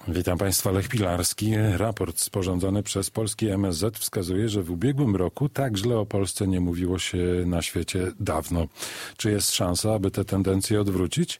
Witam Państwa, Lech Pilarski. Raport sporządzony przez polski MSZ wskazuje, że w ubiegłym roku tak źle o Polsce nie mówiło się na świecie dawno. Czy jest szansa, aby te tendencje odwrócić?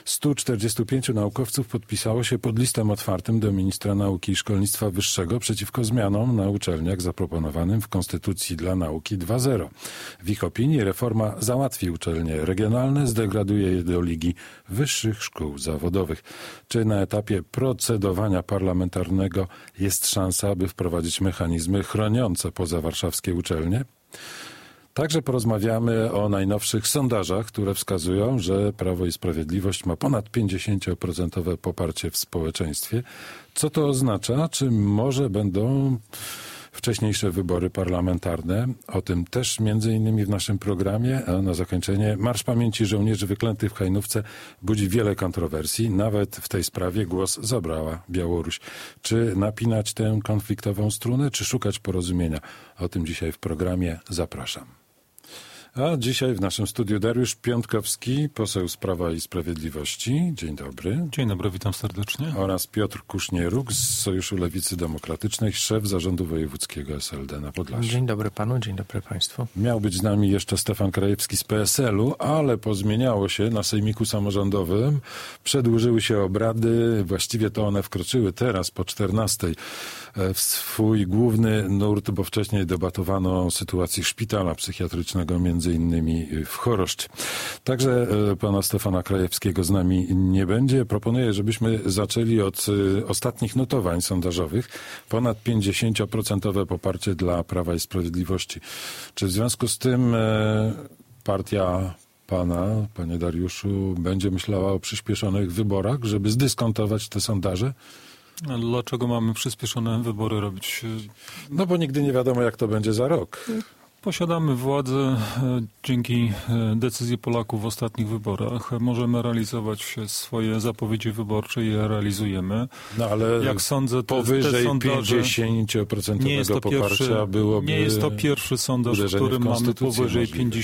145 naukowców podpisało się pod listem otwartym do ministra nauki i szkolnictwa wyższego przeciwko zmianom na uczelniach zaproponowanym w Konstytucji dla Nauki 2.0. W ich opinii reforma załatwi uczelnie regionalne, zdegraduje je do Ligi Wyższych Szkół Zawodowych. Czy na etapie procedowania parlamentarnego jest szansa, aby wprowadzić mechanizmy chroniące pozawarszawskie uczelnie? Także porozmawiamy o najnowszych sondażach, które wskazują, że Prawo i Sprawiedliwość ma ponad 50% poparcie w społeczeństwie. Co to oznacza? Czy może będą wcześniejsze wybory parlamentarne? O tym też między innymi w naszym programie. A na zakończenie Marsz Pamięci Żołnierzy Wyklętych w Hajnówce budzi wiele kontrowersji. Nawet w tej sprawie głos zabrała Białoruś. Czy napinać tę konfliktową strunę, czy szukać porozumienia? O tym dzisiaj w programie. Zapraszam. A dzisiaj w naszym studiu Dariusz Piątkowski, poseł z Prawa i Sprawiedliwości. Dzień dobry. Dzień dobry, witam serdecznie. Oraz Piotr Kusznieruk z Sojuszu Lewicy Demokratycznej, szef Zarządu Wojewódzkiego SLD na Podlasiu. Dzień dobry panu, dzień dobry państwu. Miał być z nami jeszcze Stefan Krajewski z PSL-u, ale pozmieniało się na sejmiku samorządowym. Przedłużyły się obrady, właściwie to one wkroczyły teraz po 14:00 w swój główny nurt, bo wcześniej debatowano o sytuacji szpitala psychiatrycznego, między innymi w Choroszczy. Także pana Stefana Krajewskiego z nami nie będzie. Proponuję, żebyśmy zaczęli od ostatnich notowań sondażowych. Ponad 50% poparcie dla Prawa i Sprawiedliwości. Czy w związku z tym partia pana, panie Dariuszu, będzie myślała o przyspieszonych wyborach, żeby zdyskontować te sondaże? Dlaczego mamy przyspieszone wybory robić? No bo nigdy nie wiadomo, jak to będzie za rok. Posiadamy władzę. Dzięki decyzji Polaków w ostatnich wyborach możemy realizować swoje zapowiedzi wyborcze i je realizujemy. No ale jak sądzę, powyżej te sondaże, 50% poparcia byłoby... Nie jest to pierwszy sondaż, w którym mamy powyżej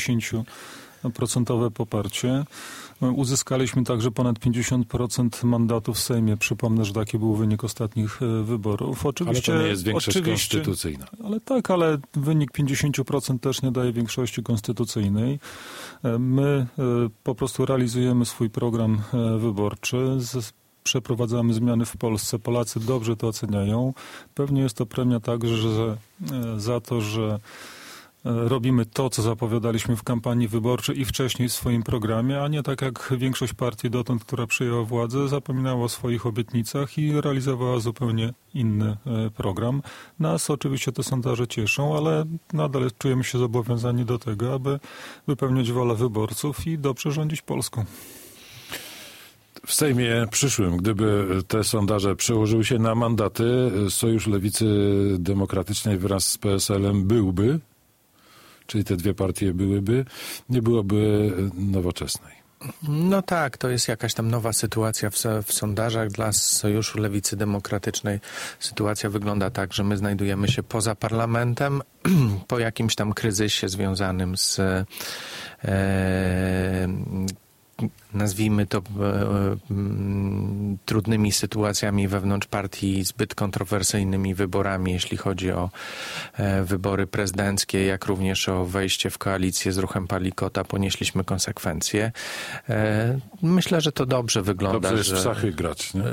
50% poparcie. Uzyskaliśmy także ponad 50% mandatów w Sejmie. Przypomnę, że taki był wynik ostatnich wyborów. Oczywiście, ale to nie jest większość konstytucyjna. Ale wynik 50% też nie daje większości konstytucyjnej. My po prostu realizujemy swój program wyborczy. Przeprowadzamy zmiany w Polsce. Polacy dobrze to oceniają. Pewnie jest to premia także za to, że robimy to, co zapowiadaliśmy w kampanii wyborczej i wcześniej w swoim programie, a nie tak jak większość partii dotąd, która przyjęła władzę, zapominała o swoich obietnicach i realizowała zupełnie inny program. Nas oczywiście te sondaże cieszą, ale nadal czujemy się zobowiązani do tego, aby wypełniać wolę wyborców i dobrze rządzić Polską. W Sejmie przyszłym, gdyby te sondaże przełożyły się na mandaty, Sojusz Lewicy Demokratycznej wraz z PSL-em byłby, czyli te dwie partie byłyby, nie byłoby Nowoczesnej. No tak, to jest jakaś tam nowa sytuacja w sondażach dla Sojuszu Lewicy Demokratycznej. Sytuacja wygląda tak, że my znajdujemy się poza parlamentem po jakimś tam kryzysie związanym z nazwijmy to trudnymi sytuacjami wewnątrz partii, zbyt kontrowersyjnymi wyborami, jeśli chodzi o wybory prezydenckie, jak również o wejście w koalicję z ruchem Palikota, ponieśliśmy konsekwencje. Myślę, że to dobrze wygląda. Dobrze jest w szachy grać, nie?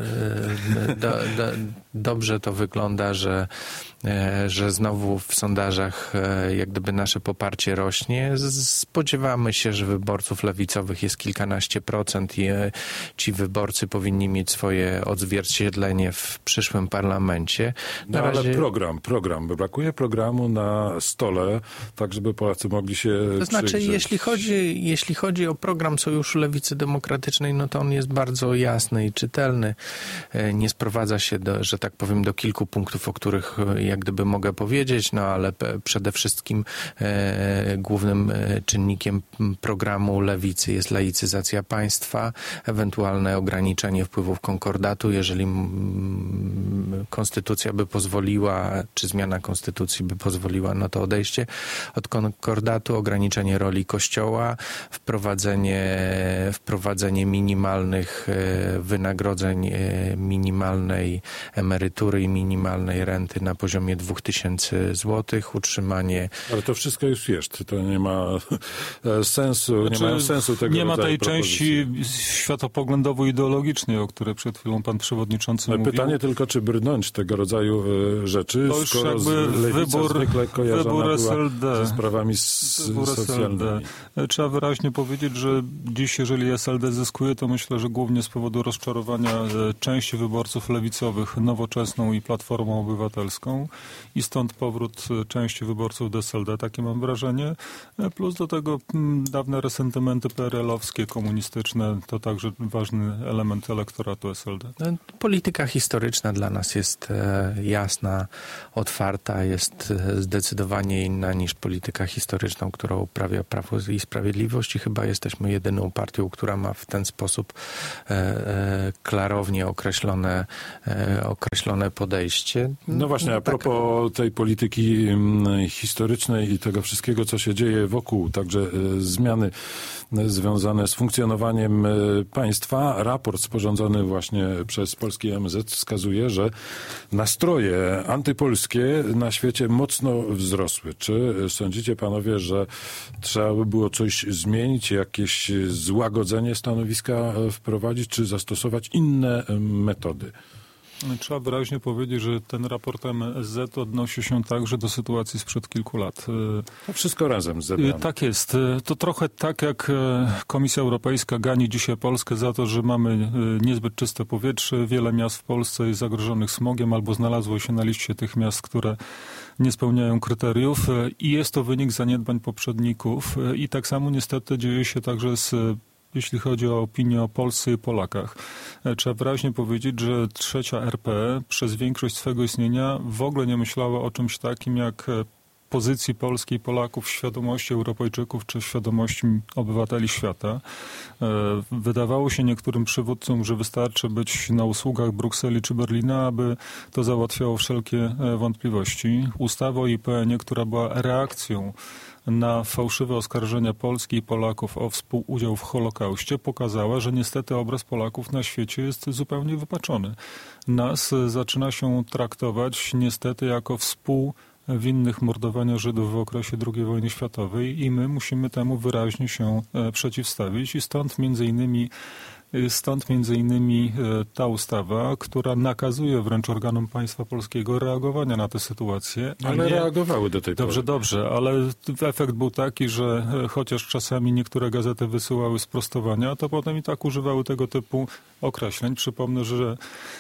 Dobrze to wygląda, że znowu w sondażach jak gdyby nasze poparcie rośnie. Spodziewamy się, że wyborców lewicowych jest kilkanaście procent i ci wyborcy powinni mieć swoje odzwierciedlenie w przyszłym parlamencie. Ale program. Brakuje programu na stole, tak żeby Polacy mogli się To znaczy, przygrzeć. jeśli chodzi o program Sojuszu Lewicy Demokratycznej, no to on jest bardzo jasny i czytelny. Nie sprowadza się że tak powiem, do kilku punktów, o których jak gdyby mogę powiedzieć, no ale przede wszystkim głównym czynnikiem programu Lewicy jest laicyzacja państwa, ewentualne ograniczenie wpływów konkordatu, jeżeli konstytucja by pozwoliła, czy zmiana konstytucji by pozwoliła na to odejście od konkordatu, ograniczenie roli Kościoła, wprowadzenie minimalnych wynagrodzeń, minimalnej emerytury i minimalnej renty na poziomie 2000 zł, utrzymanie... Ale to wszystko już jest, to nie ma sensu, nie mają sensu tego nie ma tej propozycji. części światopoglądowo-ideologicznej, o której przed chwilą pan przewodniczący mówił. Pytanie tylko, czy brnąć tego rodzaju rzeczy, to już skoro jakby lewica zwykle kojarzona wybór była SLD, ze sprawami socjalnymi. Trzeba wyraźnie powiedzieć, że dziś, jeżeli SLD zyskuje, to myślę, że głównie z powodu rozczarowania części wyborców lewicowych Nowoczesną i Platformą Obywatelską i stąd powrót części wyborców do SLD, takie mam wrażenie. Plus do tego dawne resentymenty PRL-owskie, komunistyczne, to także ważny element elektoratu SLD. Polityka historyczna dla nas jest jasna, otwarta, jest zdecydowanie inna niż polityka historyczną, którą uprawia Prawo i Sprawiedliwość i chyba jesteśmy jedyną partią, która ma w ten sposób klarownie określone podejście. No właśnie, a propos tej polityki historycznej i tego wszystkiego, co się dzieje wokół, także zmiany związane z funkcjonowaniem państwa. Raport sporządzony właśnie przez polski MSZ wskazuje, że nastroje antypolskie na świecie mocno wzrosły. Czy sądzicie panowie, że trzeba by było coś zmienić, jakieś złagodzenie stanowiska wprowadzić, czy zastosować inne metody? Trzeba wyraźnie powiedzieć, że ten raport MSZ odnosi się także do sytuacji sprzed kilku lat. To wszystko razem zebrane. Tak jest. To trochę tak jak Komisja Europejska gani dzisiaj Polskę za to, że mamy niezbyt czyste powietrze. Wiele miast w Polsce jest zagrożonych smogiem albo znalazło się na liście tych miast, które nie spełniają kryteriów i jest to wynik zaniedbań poprzedników. I tak samo niestety dzieje się także jeśli chodzi o opinię o Polsce i Polakach. Trzeba wyraźnie powiedzieć, że trzecia RP przez większość swego istnienia w ogóle nie myślała o czymś takim jak pozycji Polski i Polaków w świadomości Europejczyków czy w świadomości obywateli świata. Wydawało się niektórym przywódcom, że wystarczy być na usługach Brukseli czy Berlina, aby to załatwiało wszelkie wątpliwości. Ustawa o IPN-ie, która była reakcją na fałszywe oskarżenia Polski i Polaków o współudział w Holokauście, pokazała, że niestety obraz Polaków na świecie jest zupełnie wypaczony. Nas zaczyna się traktować niestety jako współwinnych mordowania Żydów w okresie II wojny światowej i my musimy temu wyraźnie się przeciwstawić i stąd między innymi ta ustawa, która nakazuje wręcz organom państwa polskiego reagowania na tę sytuację. Ale reagowały do tej pory. Dobrze, ale efekt był taki, że chociaż czasami niektóre gazety wysyłały sprostowania, to potem i tak używały tego typu określeń. Przypomnę, że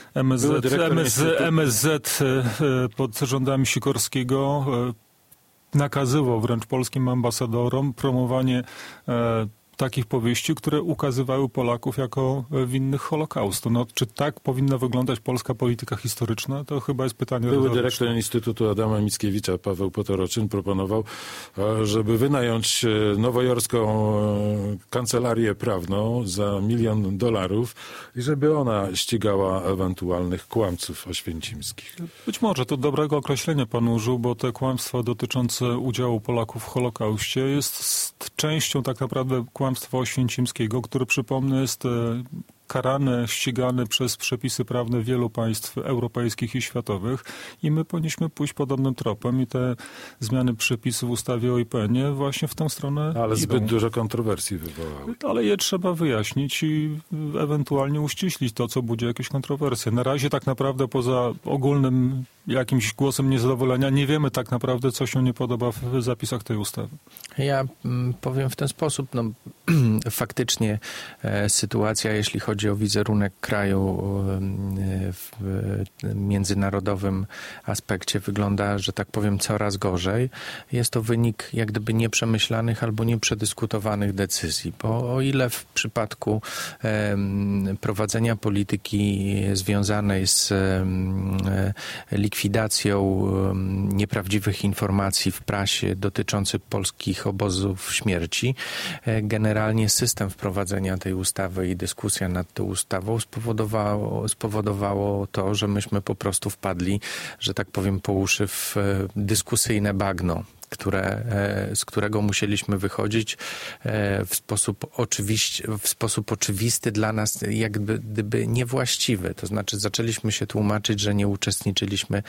MSZ pod rządami Sikorskiego nakazywał wręcz polskim ambasadorom promowanie takich powieści, które ukazywały Polaków jako winnych Holokaustu. No, czy tak powinna wyglądać polska polityka historyczna? To chyba jest pytanie retoryczne. Były dyrektor Instytutu Adama Mickiewicza, Paweł Potoroczyn, proponował, żeby wynająć nowojorską kancelarię prawną za $1 milion i żeby ona ścigała ewentualnych kłamców oświęcimskich. Być może to dobrego określenia pan użył, bo te kłamstwa dotyczące udziału Polaków w Holokauście jest częścią tak naprawdę kłamstwa oświęcimskiego, który, przypomnę, jest karany, ścigany przez przepisy prawne wielu państw europejskich i światowych i my powinniśmy pójść podobnym tropem i te zmiany przepisów w ustawie o IPN-ie właśnie w tę stronę Ale idą. zbyt dużo kontrowersji wywołały. Ale je trzeba wyjaśnić i ewentualnie uściślić to, co budzi jakieś kontrowersje. Na razie tak naprawdę poza ogólnym jakimś głosem niezadowolenia nie wiemy tak naprawdę, co się nie podoba w zapisach tej ustawy. Ja powiem w ten sposób, no faktycznie sytuacja, jeśli chodzi o wizerunek kraju w międzynarodowym aspekcie wygląda, że tak powiem, coraz gorzej. Jest to wynik jak gdyby nieprzemyślanych albo nieprzedyskutowanych decyzji, bo o ile w przypadku prowadzenia polityki związanej z likwidacją nieprawdziwych informacji w prasie dotyczących polskich obozów śmierci, generalnie system wprowadzenia tej ustawy i dyskusja nad tą ustawą spowodowało to, że myśmy po prostu prostu wpadli, że tak powiem, po uszy w dyskusyjne bagno, z którego musieliśmy wychodzić w sposób oczywisty dla nas, jak gdyby niewłaściwy. To znaczy zaczęliśmy się tłumaczyć, że nie uczestniczyliśmy,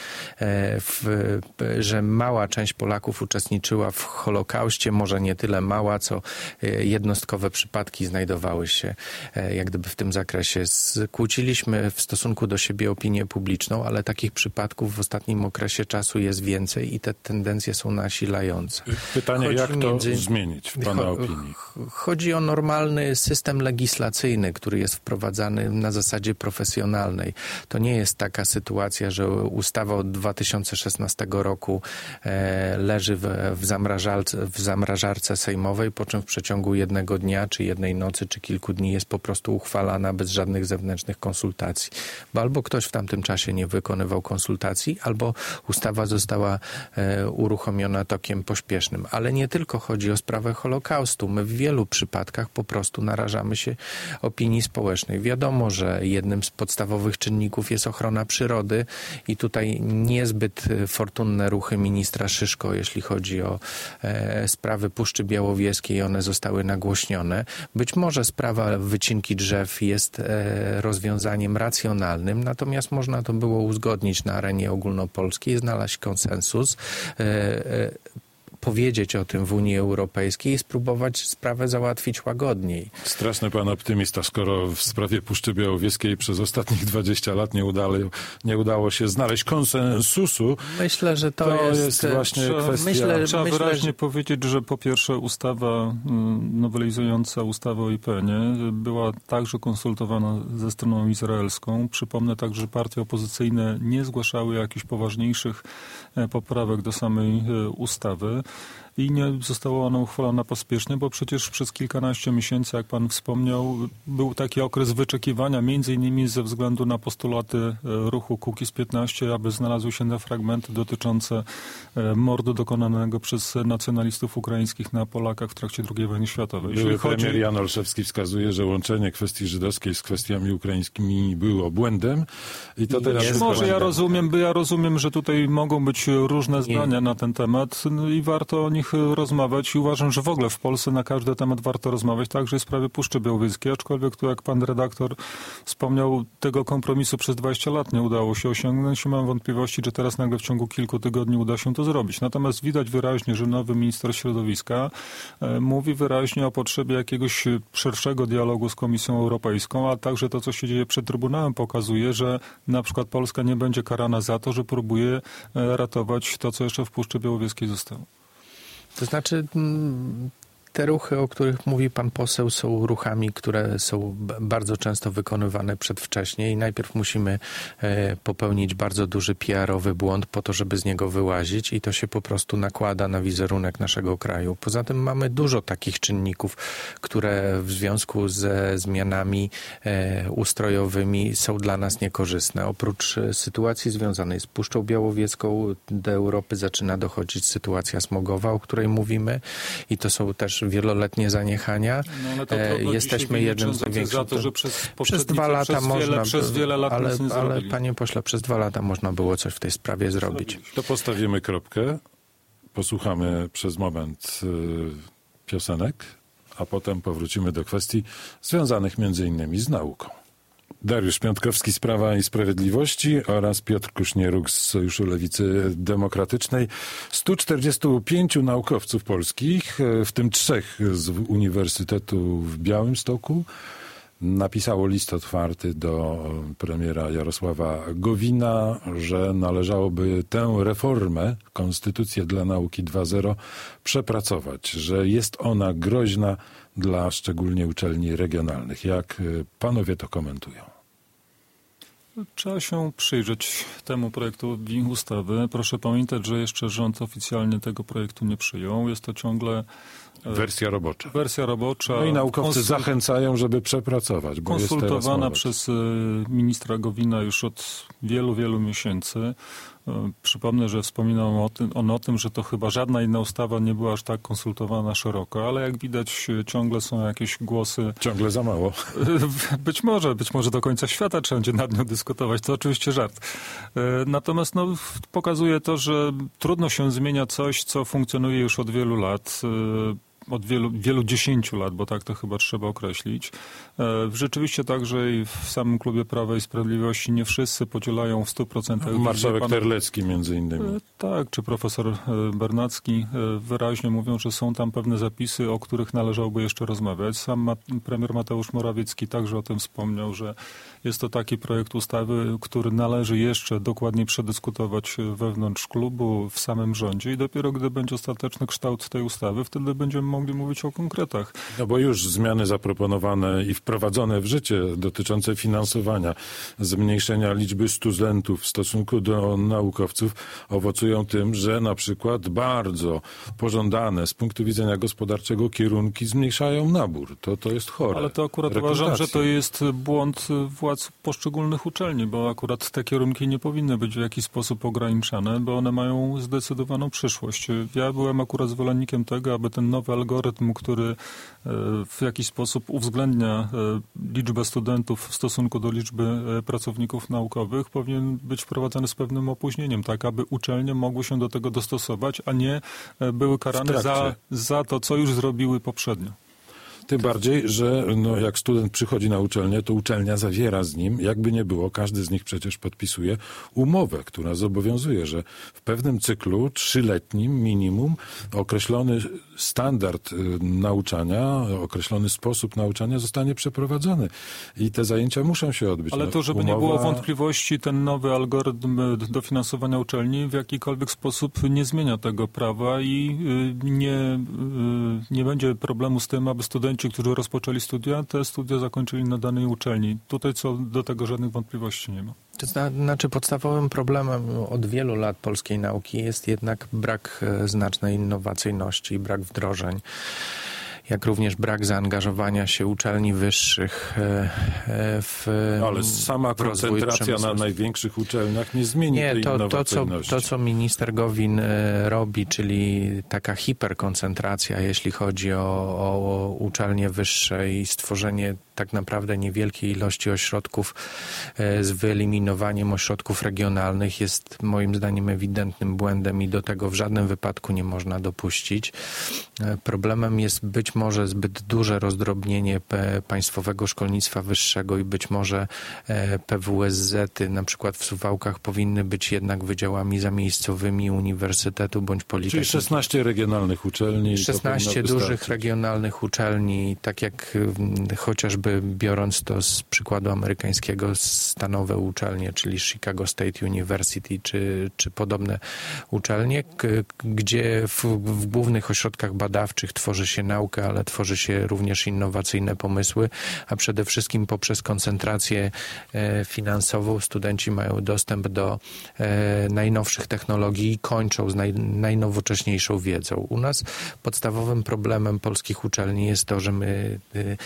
że mała część Polaków uczestniczyła w Holokauście, może nie tyle mała, co jednostkowe przypadki znajdowały się jak gdyby w tym zakresie. Skłóciliśmy w stosunku do siebie opinię publiczną, ale takich przypadków w ostatnim okresie czasu jest więcej i te tendencje są nasilające. Pytanie, jak to zmienić w pana opinii? Chodzi o normalny system legislacyjny, który jest wprowadzany na zasadzie profesjonalnej. To nie jest taka sytuacja, że ustawa od 2016 roku leży w zamrażarce sejmowej, po czym w przeciągu jednego dnia, czy jednej nocy, czy kilku dni jest po prostu uchwalana bez żadnych zewnętrznych konsultacji. Bo albo ktoś w tamtym czasie nie wykonywał konsultacji, albo ustawa została uruchomiona tokiem pośpiesznym. Ale nie tylko chodzi o sprawę Holokaustu. My w wielu przypadkach po prostu narażamy się opinii społecznej. Wiadomo, że jednym z podstawowych czynników jest ochrona przyrody i tutaj niezbyt fortunne ruchy ministra Szyszko, jeśli chodzi o sprawy Puszczy Białowieskiej, one zostały nagłośnione. Być może sprawa wycinki drzew jest rozwiązaniem racjonalnym, natomiast można to było uzgodnić na arenie ogólnopolskiej, znaleźć konsensus, powiedzieć o tym w Unii Europejskiej i spróbować sprawę załatwić łagodniej. Straszny pan optymista, skoro w sprawie Puszczy Białowieskiej przez ostatnich 20 lat nie udało się znaleźć konsensusu. Myślę, że to jest właśnie kwestia... Trzeba wyraźnie powiedzieć, że po pierwsze ustawa nowelizująca ustawę o IPN-ie była także konsultowana ze stroną izraelską. Przypomnę także, że partie opozycyjne nie zgłaszały jakichś poważniejszych poprawek do samej ustawy. I nie została ona uchwalona pospiesznie, bo przecież przez kilkanaście miesięcy, jak pan wspomniał, był taki okres wyczekiwania, między innymi ze względu na postulaty ruchu Kukiz-15, aby znalazły się te fragmenty dotyczące mordu dokonanego przez nacjonalistów ukraińskich na Polakach w trakcie II wojny światowej. Były premier Jan Olszewski wskazuje, że łączenie kwestii żydowskiej z kwestiami ukraińskimi było błędem. I to teraz może ja rozumiem, że tutaj mogą być różne zdania na ten temat i warto o nich rozmawiać i uważam, że w ogóle w Polsce na każdy temat warto rozmawiać, także w sprawie Puszczy Białowieskiej, aczkolwiek tu, jak pan redaktor wspomniał, tego kompromisu przez 20 lat nie udało się osiągnąć i mam wątpliwości, że teraz nagle w ciągu kilku tygodni uda się to zrobić. Natomiast widać wyraźnie, że nowy minister środowiska mówi wyraźnie o potrzebie jakiegoś szerszego dialogu z Komisją Europejską, a także to, co się dzieje przed Trybunałem, pokazuje, że na przykład Polska nie będzie karana za to, że próbuje ratować to, co jeszcze w Puszczy Białowieskiej zostało. To znaczy, te ruchy, o których mówi pan poseł, są ruchami, które są bardzo często wykonywane przedwcześnie i najpierw musimy popełnić bardzo duży PR-owy błąd po to, żeby z niego wyłazić i to się po prostu nakłada na wizerunek naszego kraju. Poza tym mamy dużo takich czynników, które w związku ze zmianami ustrojowymi są dla nas niekorzystne. Oprócz sytuacji związanej z Puszczą Białowiecką do Europy zaczyna dochodzić sytuacja smogowa, o której mówimy i to są też wieloletnie zaniechania. No, ale to jesteśmy jednym z największych. Za to, że przez 2 lata przez wiele lat ale panie pośle, przez 2 lata można było coś w tej sprawie zrobić. To postawimy kropkę, posłuchamy przez moment piosenek, a potem powrócimy do kwestii związanych między innymi z nauką. Dariusz Piątkowski z Prawa i Sprawiedliwości oraz Piotr Kusznieruk z Sojuszu Lewicy Demokratycznej. 145 naukowców polskich, w tym 3 z Uniwersytetu w Białymstoku, napisało list otwarty do premiera Jarosława Gowina, że należałoby tę reformę, Konstytucję dla Nauki 2.0, przepracować, że jest ona groźna dla szczególnie uczelni regionalnych. Jak panowie to komentują? Trzeba się przyjrzeć temu projektowi ustawy. Proszę pamiętać, że jeszcze rząd oficjalnie tego projektu nie przyjął. Jest to ciągle wersja robocza. No i naukowcy zachęcają, żeby przepracować. Bo konsultowana przez ministra Gowina już od wielu, wielu miesięcy. Przypomnę, że wspominał o tym, że to chyba żadna inna ustawa nie była aż tak konsultowana szeroko, ale jak widać ciągle są jakieś głosy. Ciągle za mało. Być może do końca świata trzeba będzie nad nią dyskutować. To oczywiście żart. Natomiast pokazuje to, że trudno się zmienia coś, co funkcjonuje już od wielu lat. Od wielu 10 lat, bo tak to chyba trzeba określić. Rzeczywiście także i w samym klubie Prawa i Sprawiedliwości nie wszyscy podzielają w 100%. Marszałek Terlecki między innymi. Tak, czy profesor Bernacki wyraźnie mówią, że są tam pewne zapisy, o których należałoby jeszcze rozmawiać. Sam premier Mateusz Morawiecki także o tym wspomniał, że jest to taki projekt ustawy, który należy jeszcze dokładnie przedyskutować wewnątrz klubu, w samym rządzie i dopiero gdy będzie ostateczny kształt tej ustawy, wtedy będziemy mogli mówić o konkretach. No bo już zmiany zaproponowane i wprowadzone w życie dotyczące finansowania, zmniejszenia liczby studentów w stosunku do naukowców owocują tym, że na przykład bardzo pożądane z punktu widzenia gospodarczego kierunki zmniejszają nabór. To jest chore. Ale to akurat uważam, że to jest błąd władz poszczególnych uczelni, bo akurat te kierunki nie powinny być w jakiś sposób ograniczane, bo one mają zdecydowaną przyszłość. Ja byłem akurat zwolennikiem tego, aby ten nowy algorytm, który w jakiś sposób uwzględnia liczbę studentów w stosunku do liczby pracowników naukowych, powinien być wprowadzany z pewnym opóźnieniem, tak aby uczelnie mogły się do tego dostosować, a nie były karane za to, co już zrobiły poprzednio. Tym bardziej, że jak student przychodzi na uczelnię, to uczelnia zawiera z nim, jakby nie było, każdy z nich przecież podpisuje umowę, która zobowiązuje, że w pewnym cyklu 3-letnim minimum określony standard nauczania, określony sposób nauczania zostanie przeprowadzony i te zajęcia muszą się odbyć. Ale to, żeby nie było wątpliwości, ten nowy algorytm dofinansowania uczelni w jakikolwiek sposób nie zmienia tego prawa i nie będzie problemu z tym, aby studenci, którzy rozpoczęli studia, te studia zakończyli na danej uczelni. Tutaj co do tego żadnych wątpliwości nie ma. To znaczy podstawowym problemem od wielu lat polskiej nauki jest jednak brak znacznej innowacyjności i brak wdrożeń, jak również brak zaangażowania się uczelni wyższych w Ale sama koncentracja na największych uczelniach nie zmieni tej innowacyjności. To, co minister Gowin robi, czyli taka hiperkoncentracja, jeśli chodzi o uczelnie wyższe i stworzenie tak naprawdę niewielkiej ilości ośrodków z wyeliminowaniem ośrodków regionalnych, jest moim zdaniem ewidentnym błędem i do tego w żadnym wypadku nie można dopuścić. Problemem jest być może zbyt duże rozdrobnienie państwowego szkolnictwa wyższego i być może PWSZ-y na przykład w Suwałkach powinny być jednak wydziałami zamiejscowymi uniwersytetu bądź politechniki. Czyli 16 regionalnych uczelni. 16 dużych regionalnych uczelni, tak jak chociażby biorąc to z przykładu amerykańskiego, stanowe uczelnie, czyli Chicago State University czy podobne uczelnie, gdzie w głównych ośrodkach badawczych tworzy się naukę, ale tworzy się również innowacyjne pomysły, a przede wszystkim poprzez koncentrację finansową studenci mają dostęp do najnowszych technologii i kończą z najnowocześniejszą wiedzą. U nas podstawowym problemem polskich uczelni jest to, że my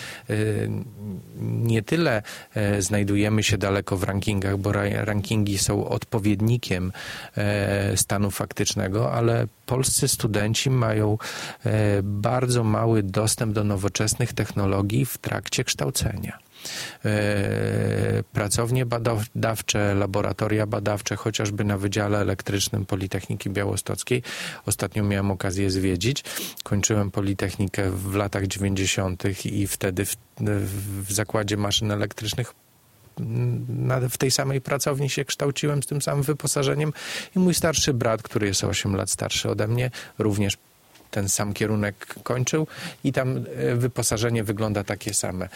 nie tyle znajdujemy się daleko w rankingach, bo rankingi są odpowiednikiem stanu faktycznego, ale polscy studenci mają bardzo mały dostęp do nowoczesnych technologii w trakcie kształcenia. Pracownie badawcze, laboratoria badawcze, chociażby na Wydziale Elektrycznym Politechniki Białostockiej. Ostatnio miałem okazję zwiedzić. Kończyłem Politechnikę w latach 90. i wtedy w Zakładzie Maszyn Elektrycznych w tej samej pracowni się kształciłem z tym samym wyposażeniem i mój starszy brat, który jest 8 lat starszy ode mnie, również ten sam kierunek kończył i tam wyposażenie wygląda takie same.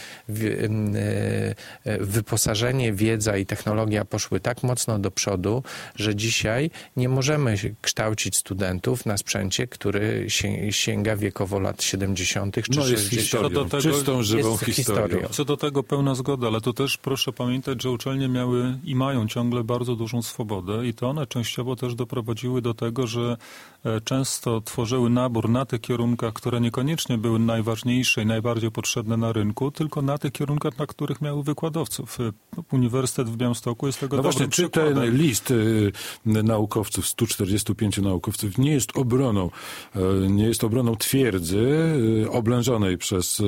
Wyposażenie, wiedza i technologia poszły tak mocno do przodu, że dzisiaj nie możemy kształcić studentów na sprzęcie, który sięga wiekowo lat 70. czy 60. Czystą, żywą historią. Co do tego pełna zgoda, ale to też proszę pamiętać, że uczelnie miały i mają ciągle bardzo dużą swobodę i to one częściowo też doprowadziły do tego, że często tworzyły nabór na tych kierunkach, które niekoniecznie były najważniejsze i najbardziej potrzebne na rynku, tylko na tych kierunkach, na których miały wykładowców. Uniwersytet w Białymstoku jest tego dobrym przykładem. Czy ten list naukowców, 145 naukowców, nie jest obroną twierdzy oblężonej przez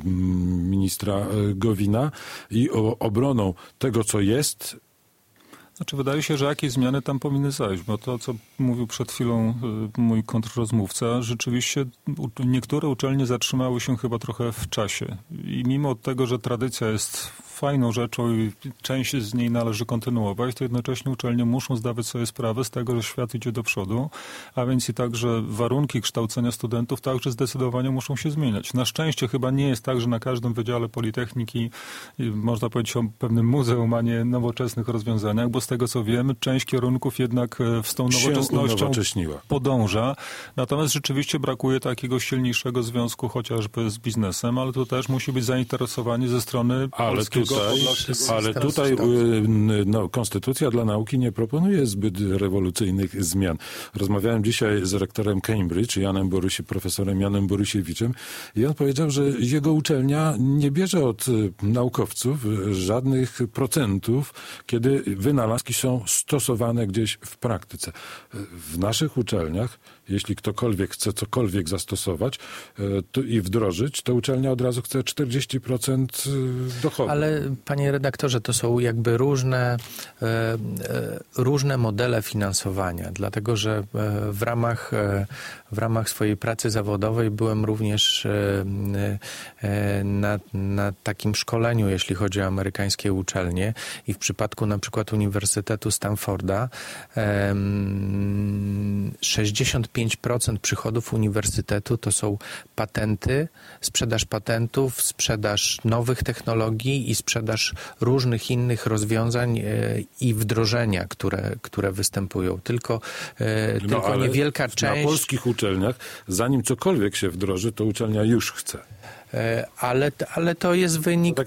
ministra Gowina i obroną tego, co jest Znaczy, wydaje się, że jakieś zmiany tam powinny zajść, bo to, co mówił przed chwilą mój kontrrozmówca, rzeczywiście niektóre uczelnie zatrzymały się chyba trochę w czasie. I mimo tego, że tradycja jest fajną rzeczą i część z niej należy kontynuować, to jednocześnie uczelnie muszą zdawać sobie sprawę z tego, że świat idzie do przodu, a więc i także warunki kształcenia studentów także zdecydowanie muszą się zmieniać. Na szczęście chyba nie jest tak, że na każdym wydziale Politechniki można powiedzieć o pewnym muzeum, a nie nowoczesnych rozwiązaniach, bo z tego co wiemy, część kierunków jednak z tą nowoczesnością podąża. Natomiast rzeczywiście brakuje takiego silniejszego związku chociażby z biznesem, ale to też musi być zainteresowanie ze strony polskiego. Ale tutaj Konstytucja dla nauki nie proponuje zbyt rewolucyjnych zmian. Rozmawiałem dzisiaj z rektorem Cambridge, profesorem Janem Borysiewiczem, i on powiedział, że jego uczelnia nie bierze od naukowców żadnych procentów, kiedy wynalazki są stosowane gdzieś w praktyce. W naszych uczelniach, jeśli ktokolwiek chce cokolwiek zastosować i wdrożyć, to uczelnia od razu chce 40% dochodu. Ale panie redaktorze, to są jakby różne modele finansowania, dlatego że w ramach swojej pracy zawodowej byłem również na takim szkoleniu, jeśli chodzi o amerykańskie uczelnie, i w przypadku na przykład Uniwersytetu Stanforda 65% przychodów uniwersytetu to są patenty, sprzedaż patentów, sprzedaż nowych technologii i sprzedaż różnych innych rozwiązań i wdrożenia, które występują. Tylko niewielka część... Na polskich uczelniach, zanim cokolwiek się wdroży, to uczelnia już chce. Ale to jest wynik,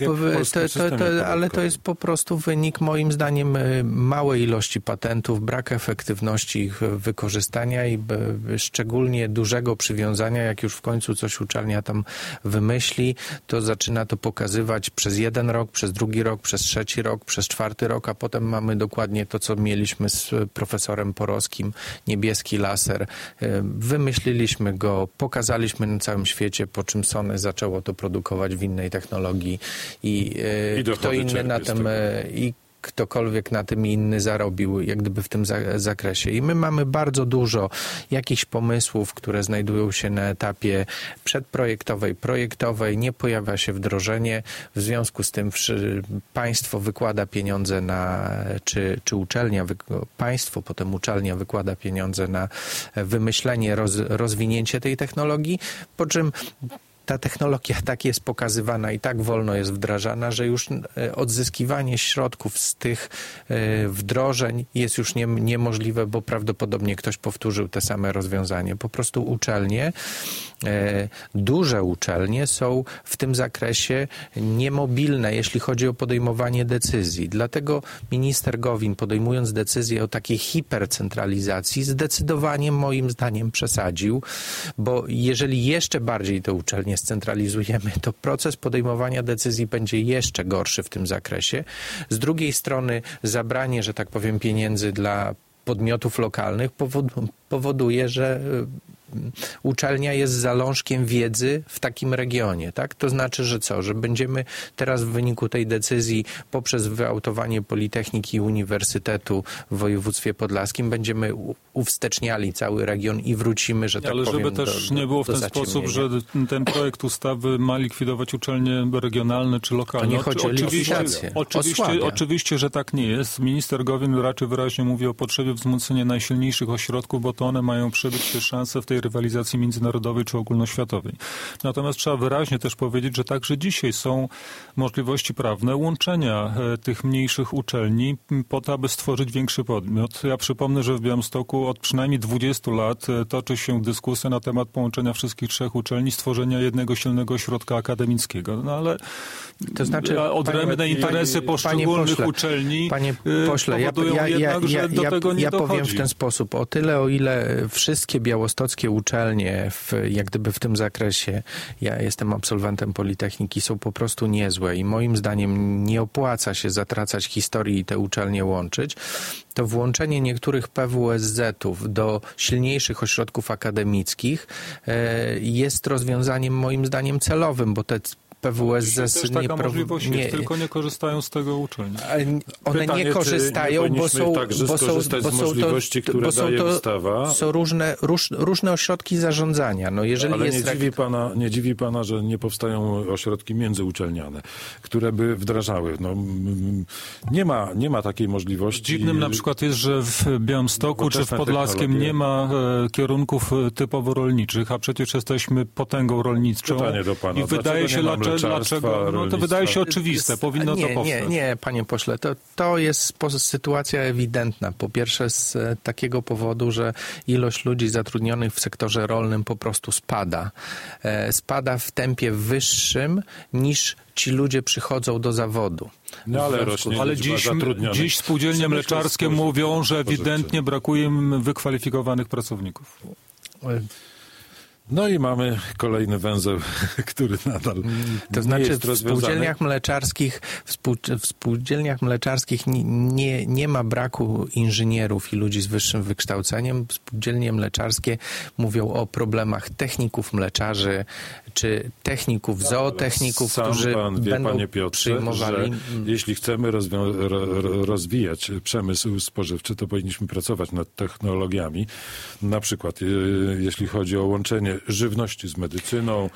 to jest po prostu wynik, moim zdaniem, małej ilości patentów, brak efektywności ich wykorzystania i szczególnie dużego przywiązania. Jak już w końcu coś uczelnia tam wymyśli, to zaczyna to pokazywać przez 1 rok, przez 2 rok, przez 3 rok, przez 4 rok, a potem mamy dokładnie to, co mieliśmy z profesorem Porowskim, niebieski laser. Wymyśliliśmy go, pokazaliśmy na całym świecie, po czym Sony zaczęło to produkować w innej technologii i kto inny na tym i ktokolwiek na tym inny zarobił jak gdyby w tym zakresie. I my mamy bardzo dużo jakichś pomysłów, które znajdują się na etapie przedprojektowej, projektowej, nie pojawia się wdrożenie, w związku z tym państwo wykłada pieniądze czy uczelnia, państwo, potem uczelnia wykłada pieniądze na wymyślenie, rozwinięcie tej technologii, po czym ta technologia tak jest pokazywana i tak wolno jest wdrażana, że już odzyskiwanie środków z tych wdrożeń jest już niemożliwe, bo prawdopodobnie ktoś powtórzył te same rozwiązanie. Po prostu uczelnie, duże uczelnie są w tym zakresie niemobilne, jeśli chodzi o podejmowanie decyzji. Dlatego minister Gowin, podejmując decyzję o takiej hipercentralizacji, zdecydowanie moim zdaniem przesadził, bo jeżeli jeszcze bardziej te uczelnie scentralizujemy, to proces podejmowania decyzji będzie jeszcze gorszy w tym zakresie. Z drugiej strony zabranie, że tak powiem, pieniędzy dla podmiotów lokalnych powoduje, że uczelnia jest zalążkiem wiedzy w takim regionie, tak? To znaczy, że co? Że będziemy teraz w wyniku tej decyzji poprzez wyautowanie Politechniki i Uniwersytetu w województwie podlaskim będziemy uwsteczniali cały region i wrócimy, że tak powiem, ale żeby też nie było w ten sposób, że ten projekt ustawy ma likwidować uczelnie regionalne czy lokalne. To nie chodzi o likwidację. Oczywiście, że tak nie jest. Minister Gowin raczej wyraźnie mówi o potrzebie wzmocnienia najsilniejszych ośrodków, bo to one mają przebyć się szanse w tej rywalizacji międzynarodowej czy ogólnoświatowej. Natomiast trzeba wyraźnie też powiedzieć, że także dzisiaj są możliwości prawne łączenia tych mniejszych uczelni po to, aby stworzyć większy podmiot. Ja przypomnę, że w Białymstoku od przynajmniej 20 lat toczy się dyskusja na temat połączenia wszystkich 3 uczelni, stworzenia jednego silnego ośrodka akademickiego. No ale to znaczy, odrębne interesy poszczególnych uczelni powodują jednak, że do tego nie dochodzi. Powiem w ten sposób. O tyle, o ile wszystkie białostockie uczelnie jak gdyby w tym zakresie, ja jestem absolwentem Politechniki, są po prostu niezłe i moim zdaniem nie opłaca się zatracać historii i te uczelnie łączyć, to włączenie niektórych PWSZ-ów do silniejszych ośrodków akademickich jest rozwiązaniem moim zdaniem celowym, bo te PWSZ taka możliwość jest, tylko nie korzystają z tego uczelnie. One Pytanie, nie korzystają, bo są korzystać z możliwości, które daje ustawa. Są różne ośrodki zarządzania. No jeżeli ale jest nie dziwi pana, że nie powstają ośrodki międzyuczelniane, które by wdrażały. No, nie ma takiej możliwości. Dziwnym na przykład jest, że w Białymstoku czy w Podlaskiem nie ma kierunków typowo rolniczych, a przecież jesteśmy potęgą rolniczą. Pytanie do pana. I wydaje się, dlaczego? No to wydaje się oczywiste. Powinno to powstać. Nie, panie pośle. To jest sytuacja ewidentna. Po pierwsze z takiego powodu, że ilość ludzi zatrudnionych w sektorze rolnym po prostu spada. Spada w tempie wyższym niż ci ludzie przychodzą do zawodu. No ale dziś spółdzielnie mleczarskie mówią, że ewidentnie brakuje im wykwalifikowanych pracowników. No i mamy kolejny węzeł, który nadal to znaczy jest rozwiązany. W spółdzielniach mleczarskich nie ma braku inżynierów i ludzi z wyższym wykształceniem. Spółdzielnie mleczarskie mówią o problemach techników mleczarzy, czy techników, zootechników, którzy będą panie Piotrze, przyjmowali. Że jeśli chcemy rozwijać przemysł spożywczy, to powinniśmy pracować nad technologiami. Na przykład, jeśli chodzi o łączenie żywności z medycyną,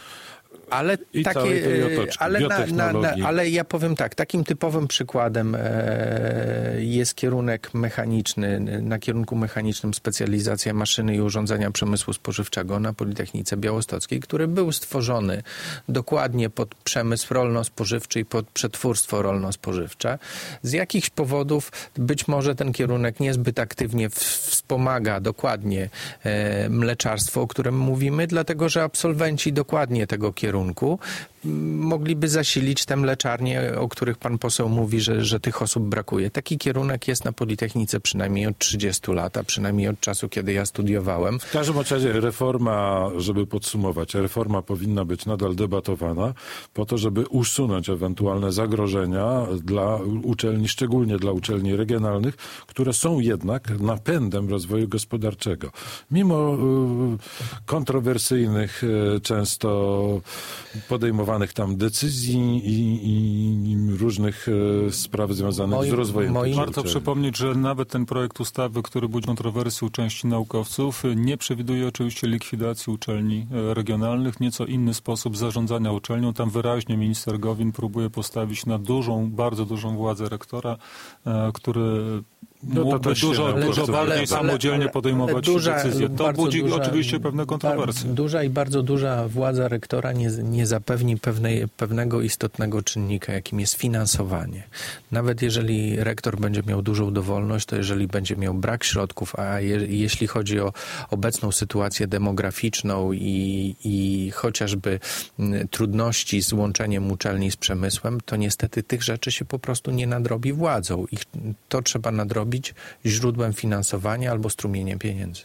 ale ja powiem tak, takim typowym przykładem jest kierunek mechaniczny, na kierunku mechanicznym specjalizacja maszyny i urządzenia przemysłu spożywczego na Politechnice Białostockiej, który był stworzony dokładnie pod przemysł rolno-spożywczy i pod przetwórstwo rolno-spożywcze. Z jakichś powodów być może ten kierunek niezbyt aktywnie wspomaga dokładnie mleczarstwo, o którym mówimy, dlatego że absolwenci dokładnie tego kierunku mogliby zasilić te mleczarnie, o których pan poseł mówi, że tych osób brakuje. Taki kierunek jest na Politechnice przynajmniej od 30 lat, a przynajmniej od czasu, kiedy ja studiowałem. W każdym razie reforma, żeby podsumować, reforma powinna być nadal debatowana po to, żeby usunąć ewentualne zagrożenia dla uczelni, szczególnie dla uczelni regionalnych, które są jednak napędem rozwoju gospodarczego. Mimo kontrowersyjnych, często podejmowanych tam decyzji i różnych spraw związanych z rozwojem. Warto przypomnieć, że nawet ten projekt ustawy, który budzi kontrowersje u części naukowców, nie przewiduje oczywiście likwidacji uczelni regionalnych, nieco inny sposób zarządzania uczelnią. Tam wyraźnie minister Gowin próbuje postawić na bardzo dużą władzę rektora, który mógłby dużo bardziej samodzielnie podejmować decyzje. To budzi oczywiście pewne kontrowersje. Duża i bardzo duża władza rektora nie zapewni pewnego istotnego czynnika, jakim jest finansowanie. Nawet jeżeli rektor będzie miał dużą dowolność, to jeżeli będzie miał brak środków, a jeśli chodzi o obecną sytuację demograficzną i chociażby trudności z łączeniem uczelni z przemysłem, to niestety tych rzeczy się po prostu nie nadrobi władzą. I to trzeba nadrobić źródłem finansowania albo strumieniem pieniędzy.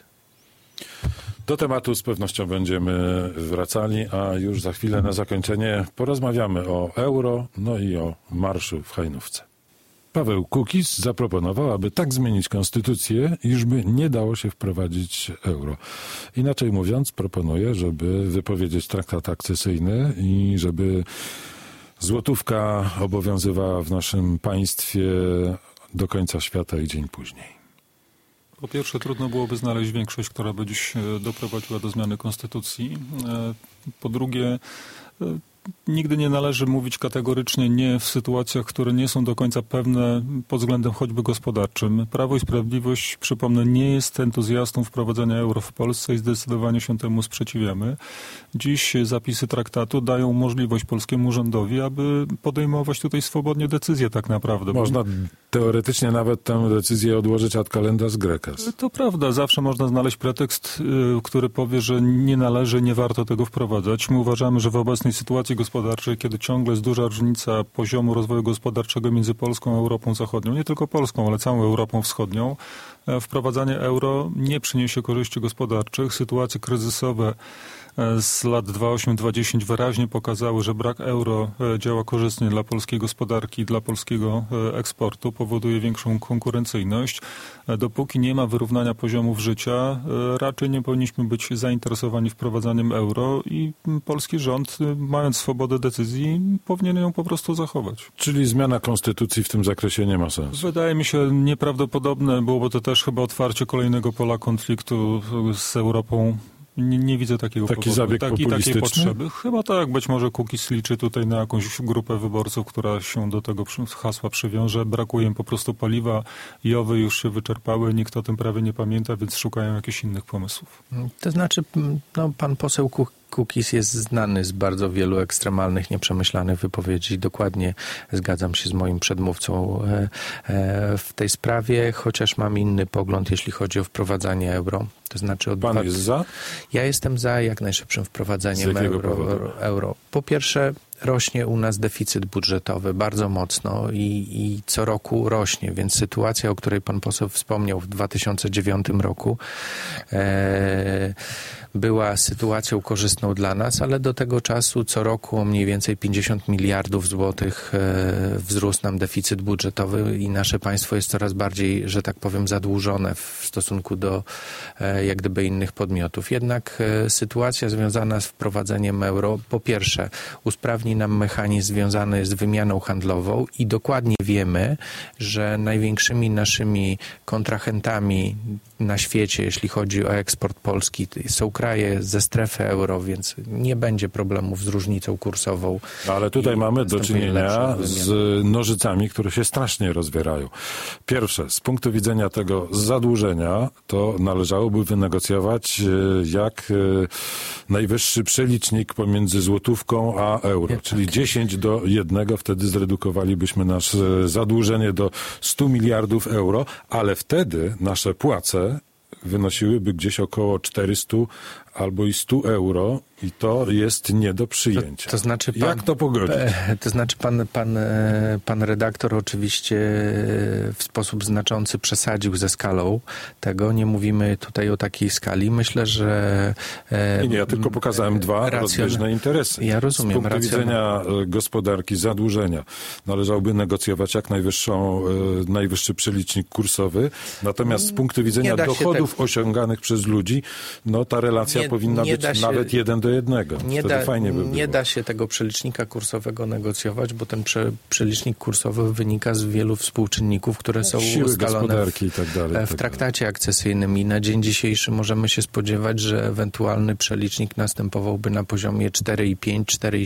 Do tematu z pewnością będziemy wracali, a już za chwilę na zakończenie porozmawiamy o euro, no i o marszu w Hajnówce. Paweł Kukiz zaproponował, aby tak zmienić konstytucję, iżby nie dało się wprowadzić euro. Inaczej mówiąc, proponuje, żeby wypowiedzieć traktat akcesyjny i żeby złotówka obowiązywała w naszym państwie do końca świata i dzień później. Po pierwsze, trudno byłoby znaleźć większość, która by dziś doprowadziła do zmiany konstytucji. Po drugie, nigdy nie należy mówić kategorycznie nie w sytuacjach, które nie są do końca pewne pod względem choćby gospodarczym. Prawo i Sprawiedliwość, przypomnę, nie jest entuzjastą wprowadzenia euro w Polsce i zdecydowanie się temu sprzeciwiamy. Dziś zapisy traktatu dają możliwość polskiemu rządowi, aby podejmować tutaj swobodnie decyzje tak naprawdę. Można teoretycznie nawet tę decyzję odłożyć ad calendas grecas. To prawda, zawsze można znaleźć pretekst, który powie, że nie należy, nie warto tego wprowadzać. My uważamy, że w obecnej sytuacji gospodarczej, kiedy ciągle jest duża różnica poziomu rozwoju gospodarczego między Polską a Europą Zachodnią, nie tylko Polską, ale całą Europą Wschodnią, wprowadzanie euro nie przyniesie korzyści gospodarczych. Sytuacje kryzysowe z lat 2008-2010 wyraźnie pokazały, że brak euro działa korzystnie dla polskiej gospodarki, dla polskiego eksportu, powoduje większą konkurencyjność. Dopóki nie ma wyrównania poziomów życia, raczej nie powinniśmy być zainteresowani wprowadzaniem euro i polski rząd, mając swobodę decyzji, powinien ją po prostu zachować. Czyli zmiana konstytucji w tym zakresie nie ma sensu? Wydaje mi się nieprawdopodobne, byłoby to też chyba otwarcie kolejnego pola konfliktu z Europą. Nie widzę takiego powodu. Zabieg populistyczny? Takiej potrzeby. Chyba tak, być może Kukiz liczy tutaj na jakąś grupę wyborców, która się do tego hasła przywiąże. Brakuje im po prostu paliwa, JOW-y już się wyczerpały, nikt o tym prawie nie pamięta, więc szukają jakichś innych pomysłów. To znaczy, pan poseł Kukiz jest znany z bardzo wielu ekstremalnych, nieprzemyślanych wypowiedzi. Dokładnie zgadzam się z moim przedmówcą w tej sprawie, chociaż mam inny pogląd, jeśli chodzi o wprowadzanie euro. To znaczy Pan jest za? Ja jestem za jak najszybszym wprowadzeniem euro. Po pierwsze, rośnie u nas deficyt budżetowy bardzo mocno i co roku rośnie, więc sytuacja, o której pan poseł wspomniał w 2009 roku, była sytuacją korzystną dla nas, ale do tego czasu co roku o mniej więcej 50 miliardów złotych wzrósł nam deficyt budżetowy i nasze państwo jest coraz bardziej, że tak powiem, zadłużone w stosunku do jak gdyby innych podmiotów. Jednak sytuacja związana z wprowadzeniem euro, po pierwsze, usprawni nam mechanizm związany z wymianą handlową i dokładnie wiemy, że największymi naszymi kontrahentami na świecie, jeśli chodzi o eksport polski, są kraje ze strefy euro, więc nie będzie problemów z różnicą kursową. No, ale tutaj mamy do czynienia z nożycami, które się strasznie rozwierają. Pierwsze, z punktu widzenia tego zadłużenia, to należałoby wynegocjować jak najwyższy przelicznik pomiędzy złotówką a euro, czyli 10:1, wtedy zredukowalibyśmy nasze zadłużenie do 100 miliardów euro, ale wtedy nasze płace wynosiłyby gdzieś około 400 albo i 100 euro i to jest nie do przyjęcia. To znaczy jak to pogodzić? To znaczy pan redaktor oczywiście w sposób znaczący przesadził ze skalą tego. Nie mówimy tutaj o takiej skali. Myślę, że... Nie, ja tylko pokazałem dwa rozbieżne interesy. Ja rozumiem. Z punktu widzenia gospodarki, zadłużenia należałoby negocjować jak najwyższy przelicznik kursowy. Natomiast z punktu widzenia dochodów osiąganych przez ludzi, no ta relacja powinna być nawet 1:1. Nie da się tego przelicznika kursowego negocjować, bo ten przelicznik kursowy wynika z wielu współczynników, które są ustalone w traktacie akcesyjnym i na dzień dzisiejszy możemy się spodziewać, że ewentualny przelicznik następowałby na poziomie 4,5,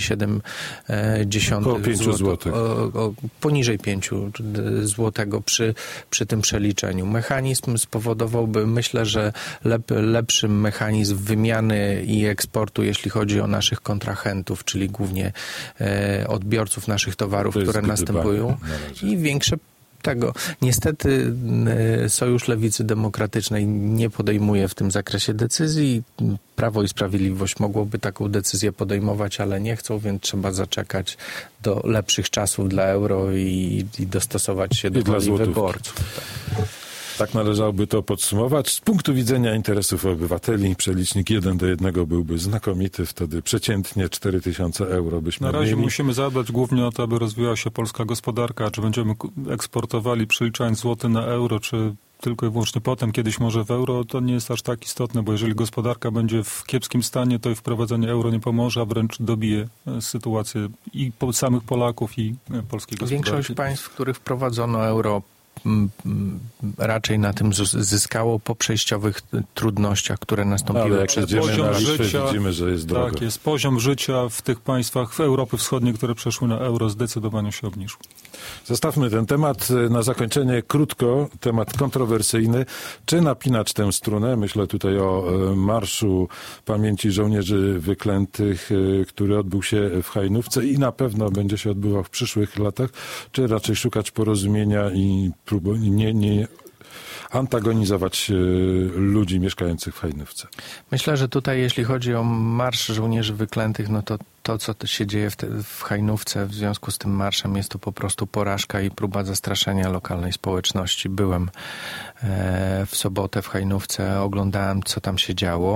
4,7 około 5 zł. Poniżej 5 złotego przy tym przeliczeniu. Mechanizm spowodowałby, myślę, że lepszy mechanizm wymiany i eksportu, jeśli chodzi o naszych kontrahentów, czyli głównie odbiorców naszych towarów, które następują i większe tego. Niestety Sojusz Lewicy Demokratycznej nie podejmuje w tym zakresie decyzji. Prawo i Sprawiedliwość mogłoby taką decyzję podejmować, ale nie chcą, więc trzeba zaczekać do lepszych czasów dla euro i dostosować się do woli wyborców. Tak należałoby to podsumować. Z punktu widzenia interesów obywateli przelicznik 1:1 byłby znakomity. Wtedy przeciętnie 4000 euro byśmy mieli. Na razie musimy zadbać głównie o to, aby rozwijała się polska gospodarka. Czy będziemy eksportowali przeliczając złoty na euro, czy tylko i wyłącznie potem, kiedyś może w euro, to nie jest aż tak istotne, bo jeżeli gospodarka będzie w kiepskim stanie, to i wprowadzenie euro nie pomoże, a wręcz dobije sytuację i samych Polaków, i polskiej gospodarki. Większość państw, w których wprowadzono euro, raczej na tym zyskało po przejściowych trudnościach, które nastąpiły przez poziom życia. Widzimy, że jest drogo. Tak jest. Poziom życia w tych państwach w Europy Wschodniej, które przeszły na euro, zdecydowanie się obniżył. Zostawmy ten temat. Na zakończenie krótko, temat kontrowersyjny. Czy napinać tę strunę? Myślę tutaj o Marszu Pamięci Żołnierzy Wyklętych, który odbył się w Hajnówce i na pewno będzie się odbywał w przyszłych latach. Czy raczej szukać porozumienia i nie antagonizować ludzi mieszkających w Hajnówce? Myślę, że tutaj jeśli chodzi o Marsz Żołnierzy Wyklętych, no to To, co się dzieje w Hajnówce w związku z tym marszem, jest to po prostu porażka i próba zastraszenia lokalnej społeczności. Byłem w sobotę w Hajnówce, oglądałem, co tam się działo.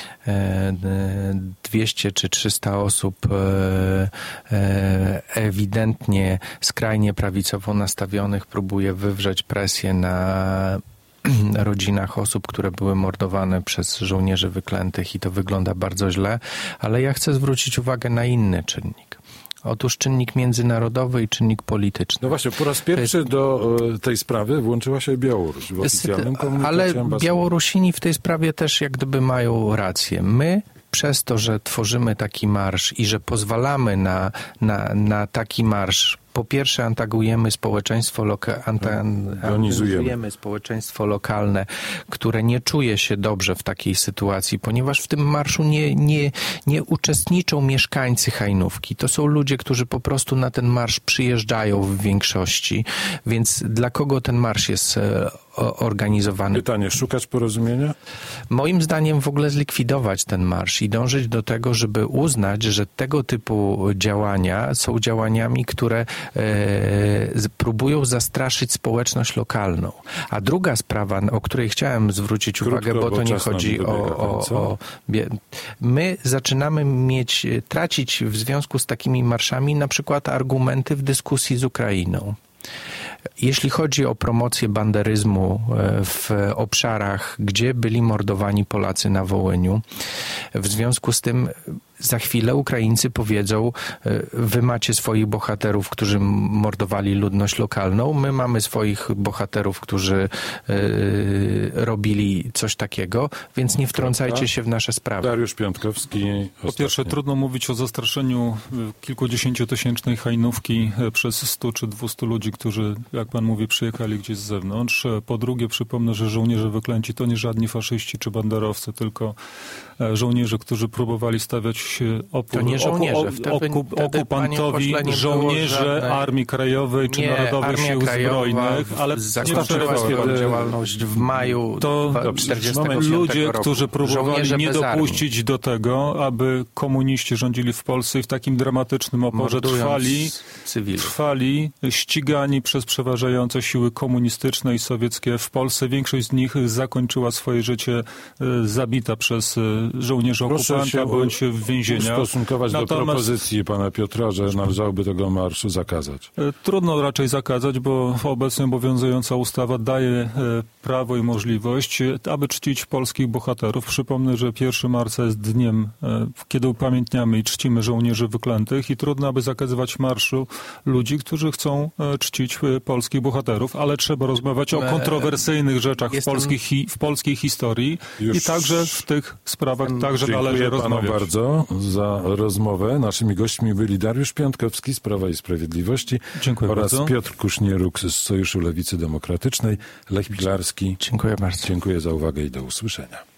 200 czy 300 osób ewidentnie skrajnie prawicowo nastawionych próbuje wywrzeć presję na rodzinach osób, które były mordowane przez żołnierzy wyklętych i to wygląda bardzo źle, ale ja chcę zwrócić uwagę na inny czynnik. Otóż czynnik międzynarodowy i czynnik polityczny. No właśnie, po raz pierwszy do tej sprawy włączyła się Białoruś w oficjalnym komunikacie Ale ambasady. Białorusini w tej sprawie też jak gdyby mają rację. My przez to, że tworzymy taki marsz i że pozwalamy na taki marsz, po pierwsze antagonizujemy społeczeństwo lokalne, które nie czuje się dobrze w takiej sytuacji, ponieważ w tym marszu nie uczestniczą mieszkańcy Hajnówki. To są ludzie, którzy po prostu na ten marsz przyjeżdżają w większości, więc dla kogo ten marsz jest organizowany? Pytanie, szukać porozumienia? Moim zdaniem w ogóle zlikwidować ten marsz i dążyć do tego, żeby uznać, że tego typu działania są działaniami, które próbują zastraszyć społeczność lokalną. A druga sprawa, o której chciałem zwrócić uwagę, bo to nie chodzi o... My zaczynamy tracić w związku z takimi marszami na przykład argumenty w dyskusji z Ukrainą. Jeśli chodzi o promocję banderyzmu w obszarach, gdzie byli mordowani Polacy na Wołyniu, w związku z tym za chwilę Ukraińcy powiedzą, wy macie swoich bohaterów, którzy mordowali ludność lokalną, my mamy swoich bohaterów, którzy robili coś takiego, więc nie wtrącajcie się w nasze sprawy. Dariusz Piątkowski. Po pierwsze, trudno mówić o zastraszeniu kilkudziesięciotysięcznej Hajnówki przez 100 czy 200 ludzi, którzy, jak pan mówi, przyjechali gdzieś z zewnątrz. Po drugie, przypomnę, że żołnierze wyklęci to nie żadni faszyści czy banderowcy, tylko żołnierze, którzy próbowali stawiać opór okupantowi, żołnierze Armii Krajowej czy Narodowych Sił Zbrojnych, ale zakończyła swoją działalność w maju 1945 ludzie, roku. którzy próbowali nie dopuścić do tego, aby komuniści rządzili w Polsce i w takim dramatycznym oporze trwali ścigani przez przeważające siły komunistyczne i sowieckie w Polsce. Większość z nich zakończyła swoje życie zabita przez żołnierzy okupanta bądź w więzieniach. Ustosunkować do propozycji pana Piotra, że należałoby tego marszu zakazać. Trudno raczej zakazać, bo obecnie obowiązująca ustawa daje prawo i możliwość, aby czcić polskich bohaterów. Przypomnę, że 1 marca jest dniem, kiedy upamiętniamy i czcimy żołnierzy wyklętych i trudno, aby zakazywać marszu ludzi, którzy chcą czcić polskich bohaterów, ale trzeba rozmawiać o kontrowersyjnych rzeczach w polskiej historii i także w tych sprawach także należy rozmawiać. Dziękuję panu bardzo za rozmowę. Naszymi gośćmi byli Dariusz Piątkowski z Prawa i Sprawiedliwości oraz Piotr Kusznieruk z Sojuszu Lewicy Demokratycznej, Lech Pilarski. Dziękuję bardzo. Dziękuję za uwagę i do usłyszenia.